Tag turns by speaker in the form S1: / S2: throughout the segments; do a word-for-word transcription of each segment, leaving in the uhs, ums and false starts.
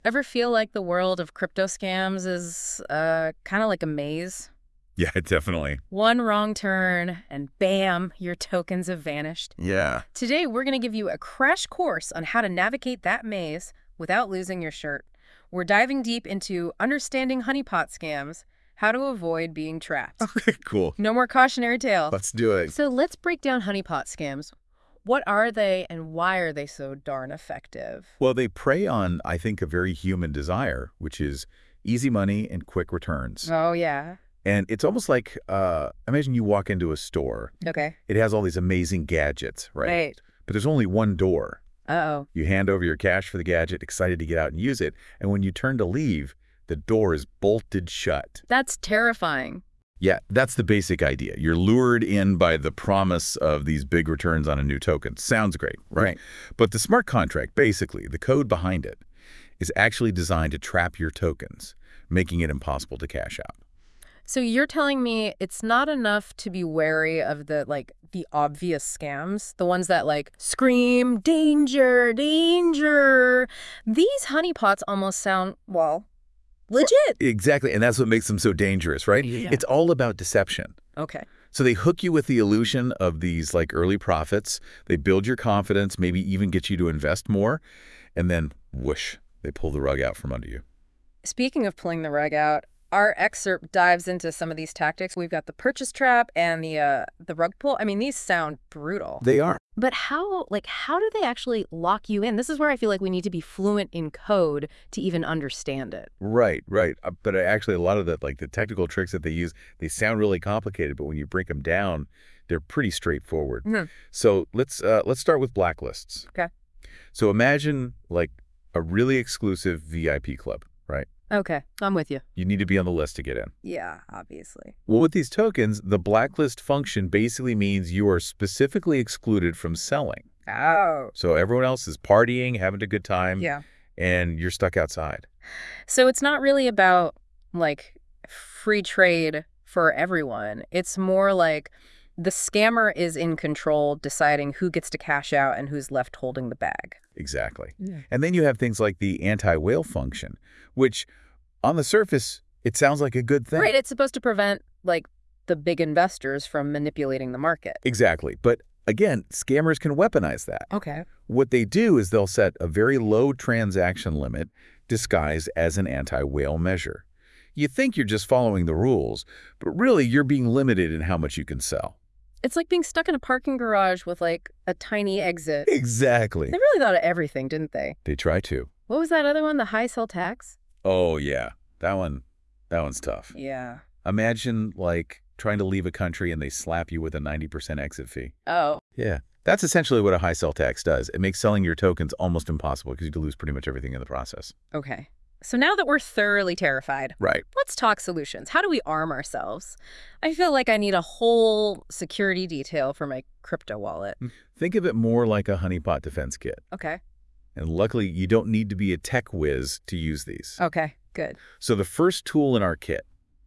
S1: Ever feel like the world of crypto scams is uh, kind of like a maze?
S2: Yeah, definitely.
S1: One wrong turn, and bam, your tokens have vanished.
S2: Yeah.
S1: Today, we're going to give you a crash course on how to navigate that maze without losing your shirt. We're diving deep into understanding honeypot scams, how to avoid being trapped.
S2: Okay, cool.
S1: No more cautionary tales.
S2: Let's do it.
S1: So let's break down honeypot scams. What are they, and why are they so darn effective?
S2: Well, they prey on, I think, a very human desire, which is easy money and quick returns.
S1: Oh, yeah.
S2: And it's almost like, uh, imagine you walk into a store.
S1: Okay.
S2: It has all these amazing gadgets, right?
S1: Right.
S2: But there's only one door.
S1: Uh-oh.
S2: You hand over your cash for the gadget, excited to get out and use it. And when you turn to leave, the door is bolted shut.
S1: That's terrifying.
S2: Yeah, that's the basic idea. You're lured in by the promise of these big returns on a new token. Sounds great, right?
S1: Right.
S2: But the smart contract, basically, the code behind it, is actually designed to trap your tokens, making it impossible to cash out.
S1: So you're telling me it's not enough to be wary of the, like, the obvious scams, the ones that, like, scream, danger, danger. These honeypots almost sound, well, legit.
S2: Exactly, and that's what makes them so dangerous, right?
S1: Yeah.
S2: It's all about deception.
S1: Okay.
S2: So they hook you with the illusion of these like early profits. They build your confidence, maybe even get you to invest more, and then whoosh, they pull the rug out from under you.
S1: Speaking of pulling the rug out, our excerpt dives into some of these tactics. We've got the purchase trap and the uh, the rug pull. I mean, these sound brutal.
S2: They are.
S1: But how, like, how do they actually lock you in? This is where I feel like we need to be fluent in code to even understand it.
S2: Right, right. Uh, but actually, a lot of the like the technical tricks that they use, they sound really complicated, but when you break them down, they're pretty straightforward.
S1: Mhm.
S2: So let's uh, let's start with blacklists.
S1: Okay.
S2: So imagine like a really exclusive V I P club, right?
S1: Okay, I'm with you.
S2: You need to be on the list to get in.
S1: Yeah, obviously.
S2: Well, with these tokens, the blacklist function basically means you are specifically excluded from selling.
S1: Oh.
S2: So everyone else is partying, having a good time,
S1: Yeah.
S2: and you're stuck outside.
S1: So it's not really about, like, free trade for everyone. It's more like the scammer is in control, deciding who gets to cash out and who's left holding the bag.
S2: Exactly.
S1: Yeah.
S2: And then you have things like the anti-whale function, which on the surface, it sounds like a good thing.
S1: Right, it's supposed to prevent, like, the big investors from manipulating the market.
S2: Exactly. But again, scammers can weaponize that.
S1: Okay.
S2: What they do is they'll set a very low transaction limit disguised as an anti-whale measure. You think you're just following the rules, but really you're being limited in how much you can sell.
S1: It's like being stuck in a parking garage with, like, a tiny exit.
S2: Exactly.
S1: They really thought of everything, didn't they?
S2: They try to.
S1: What was that other one? The high sell tax?
S2: Oh, yeah. That one, that one's tough.
S1: Yeah.
S2: Imagine, like, trying to leave a country and they slap you with a ninety percent exit fee.
S1: Oh.
S2: Yeah. That's essentially what a high sell tax does. It makes selling your tokens almost impossible because you lose pretty much everything in the process.
S1: Okay. So now that we're thoroughly terrified,
S2: Right.
S1: let's talk solutions. How do we arm ourselves? I feel like I need a whole security detail for my crypto wallet.
S2: Think of it more like a honeypot defense kit.
S1: Okay.
S2: And luckily, you don't need to be a tech whiz to use these.
S1: Okay, good.
S2: So the first tool in our kit,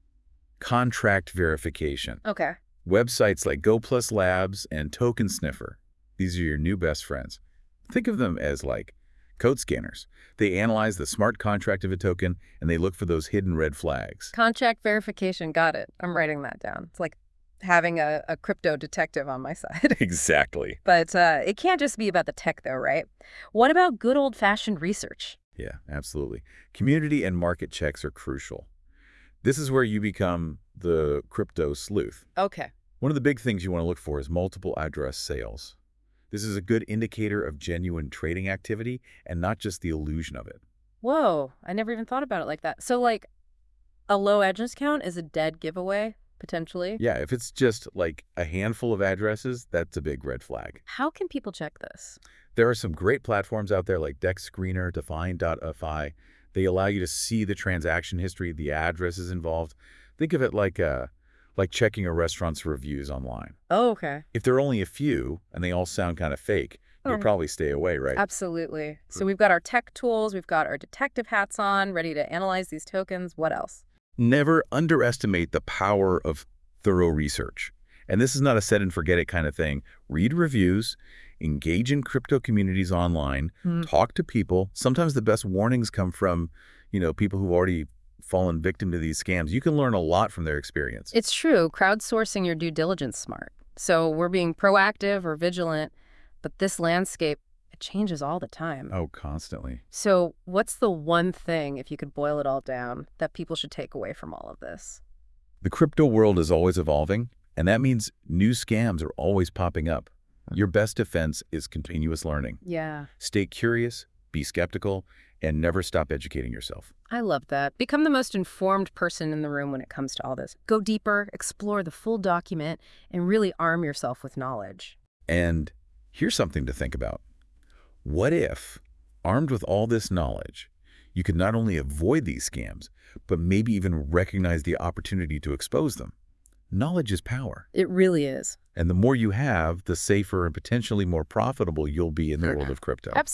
S2: contract verification.
S1: Okay.
S2: Websites like GoPlus Labs and Token Sniffer. These are your new best friends. Think of them as like code scanners. They analyze the smart contract of a token, and they look for those hidden red flags.
S1: Contract verification, got it. I'm writing that down. It's like having a, a crypto detective on my side.
S2: Exactly.
S1: But uh, it can't just be about the tech, though, right? What about good old-fashioned research?
S2: Yeah, absolutely. Community and market checks are crucial. This is where you become the crypto sleuth.
S1: Okay.
S2: One of the big things you want to look for is multiple address sales. This is a good indicator of genuine trading activity and not just the illusion of it.
S1: Whoa, I never even thought about it like that. So, like, a low address count is a dead giveaway, potentially?
S2: Yeah, if it's just like a handful of addresses, that's a big red flag.
S1: How can people check this?
S2: There are some great platforms out there like Dex Screener, Define dot F I. They allow you to see the transaction history, the addresses involved. Think of it like a, like checking a restaurant's reviews online.
S1: Oh, okay.
S2: If there are only a few and they all sound kind of fake, you'll
S1: Oh.
S2: probably stay away, right?
S1: Absolutely. So we've got our tech tools, we've got our detective hats on, ready to analyze these tokens. What else?
S2: Never underestimate the power of thorough research. And this is not a set and forget it kind of thing. Read reviews, Engage in crypto communities online,
S1: Mm.
S2: talk to people. Sometimes the best warnings come from, you know, people who've already fallen victim to these scams. You can learn a lot from their experience.
S1: It's true, crowdsourcing your due diligence smart. So we're being proactive or vigilant, but this landscape, it changes all the time.
S2: Oh, constantly.
S1: So what's the one thing, if you could boil it all down, that people should take away from all of this?
S2: The crypto world is always evolving, and that means new scams are always popping up. Your best defense is continuous learning.
S1: Yeah.
S2: Stay curious, be skeptical, and never stop educating yourself.
S1: I love that. Become the most informed person in the room when it comes to all this. Go deeper, explore the full document, and really arm yourself with knowledge.
S2: And here's something to think about. What if, armed with all this knowledge, you could not only avoid these scams, but maybe even recognize the opportunity to expose them? Knowledge is power.
S1: It really is.
S2: And the more you have, the safer and potentially more profitable you'll be in the world of crypto.
S1: Absolutely.